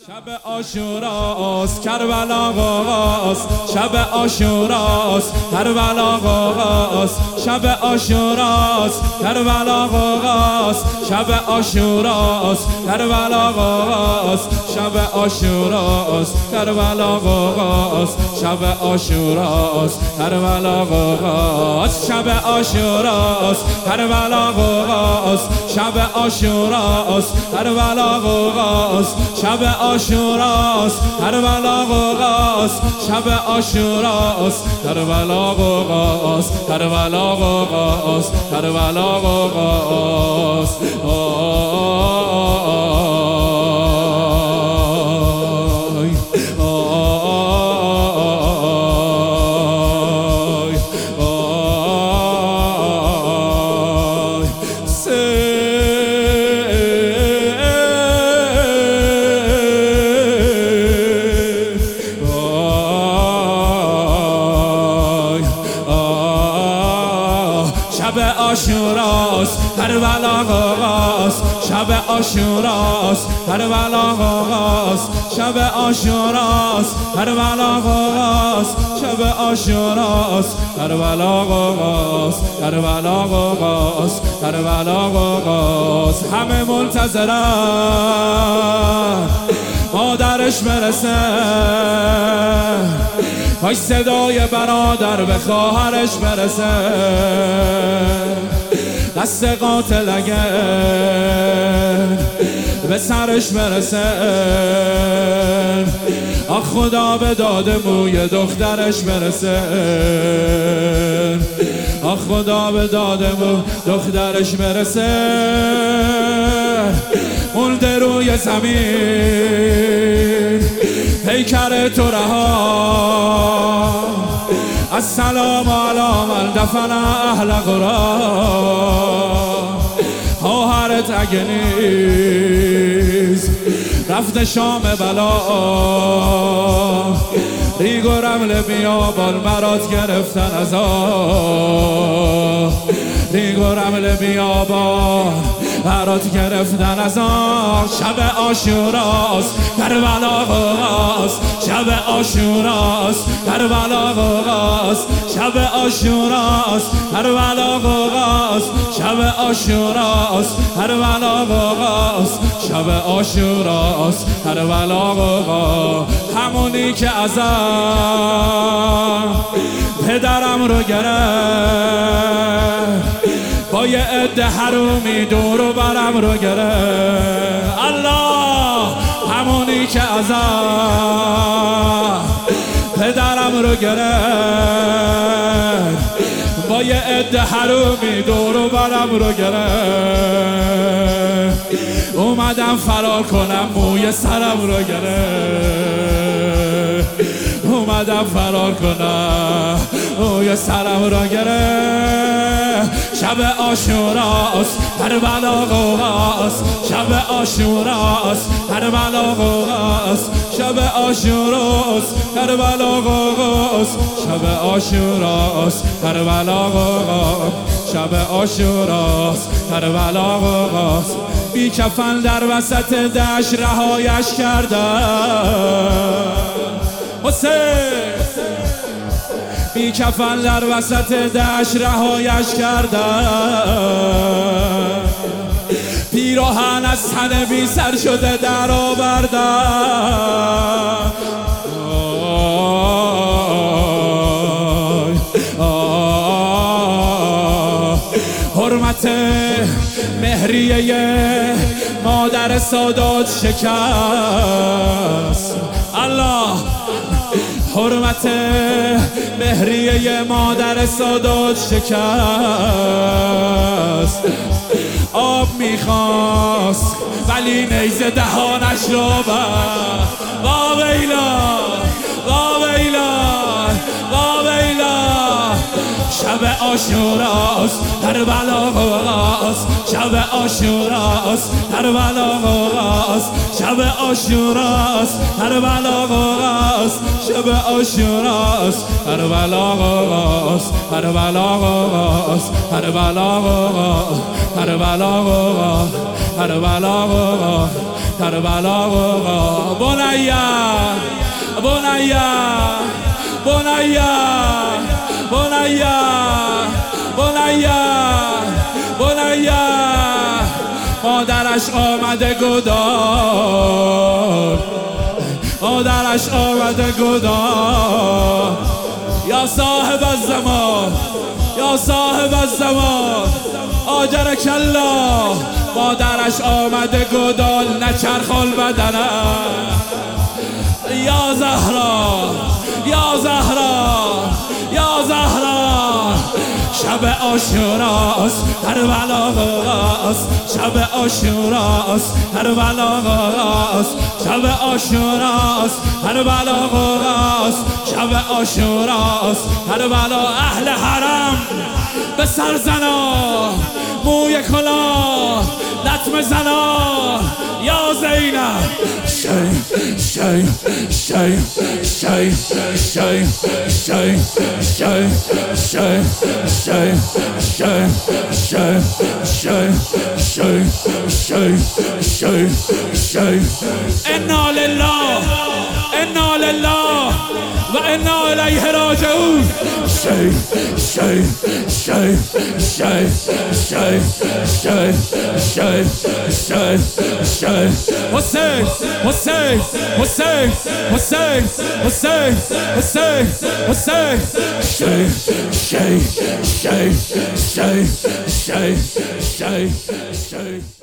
شب عاشوراست کربلا آغاست، شب عاشوراست کربلا آغاست، شب عاشوراست کربلا آغاست، شب عاشوراست کربلا آغاست، شب عاشوراست کربلا آغاست، شب عاشوراست کربلا آغاست، شب عاشوراست کربلا آغاست، شب عاشوراست کربلا آغاست، شب عاشوراست کربلا آغاست، شب عاشوراست کربلا آغاست، کربلا آغاست، کربلا آغاست. شب عاشوراست کربلا آغاست، شب عاشوراست کربلا آغاست، شب عاشوراست کربلا آغاست، شب عاشوراست کربلا آغاست، کربلا آغاست، کربلا آغاست. همه منتظرن مادرش برسه، کاش صدای برادر به خواهرش برسه، دست قاتل اگر به سرش برسه، آخ خدا به داد موی دخترش برسه، آخ خدا به داد موی دخترش برسه. مولده روی زمین پیکر تو رها، السلام علی من دفن اهل قرا، خواهرت اگه نیست رفت شام بلا، ریگ و رمل بیابان برات گرفتن از ریگ و رمل بیابان برات گرفتن از شب عاشوراست کربلا آغاست، شب عاشوراست کربلا آغاست، شب عاشوراست کربلا آغاست، شب عاشوراست کربلا آغاست، شب عاشوراست کربلا آغاست. همونی که ازم پدرم رو گرفت، با یه عده حرومی دور و برم رو گرفت. الله، همونی که ازم پدرم رو گرفت، با یه عده حرومی دور و برم رو گرفت. اومدم فرار کنم موی سرم رو گرفت، اومدم فرار کنم موی سرم رو گرفت. شب عاشوراست کربلا آغاست، شب عاشوراست کربلا آغاست، شب عاشوراست کربلا آغاست، شب عاشوراست کربلا آغاست، شب عاشوراست کربلا آغاست. بی کفن در وسط دشت رهایش کردن حسین، بی کفن در وسط دشت رهایش کردن، پیراهن از تن بی سر شده در آوردن. حرمت مهریه مادر سادات شکست. الله، حرمت مهریه مادر سادات شکست. آب میخواست ولی نیزه دهانش رو بست. وا ویلا، وا ویلا، وا ویلا. شب عاشوراست کربلا آغاست، شب عاشوراست کربلا آغاست، شب عاشوراست کربلا آغاست، شب عاشوراست کربلا آغاست، کربلا آغاست، کربلا آغاست، کربلا آغاست، کربلا آغاست، کربلا آغاست. بنیا بنیا بنیا بنیا بنیا بنیا مادرش آمده گدار مادرش آمده گدار یا صاحب الزمان یا صاحب الزمان آجرک الله مادرش آمده گدال نچرخال بدنه یا زهرا یا زهرا یا زهرا شب عاشوراست کربلاست شب عاشوراست کربلاست شب عاشوراست کربلاست شب عاشوراست کربلا اهل حرم به سر زنا موی کلا لطمه زنا یا زینب شی شی شی شی شی شی شی شی شی شی شی شی شی شی شی انا لله انا لله و انا الیه راجعون شی شی شی شی شی شی شی شی شی حسین حسین حسین حسین حسین حسین حسین شی شی شی شی شی شی شی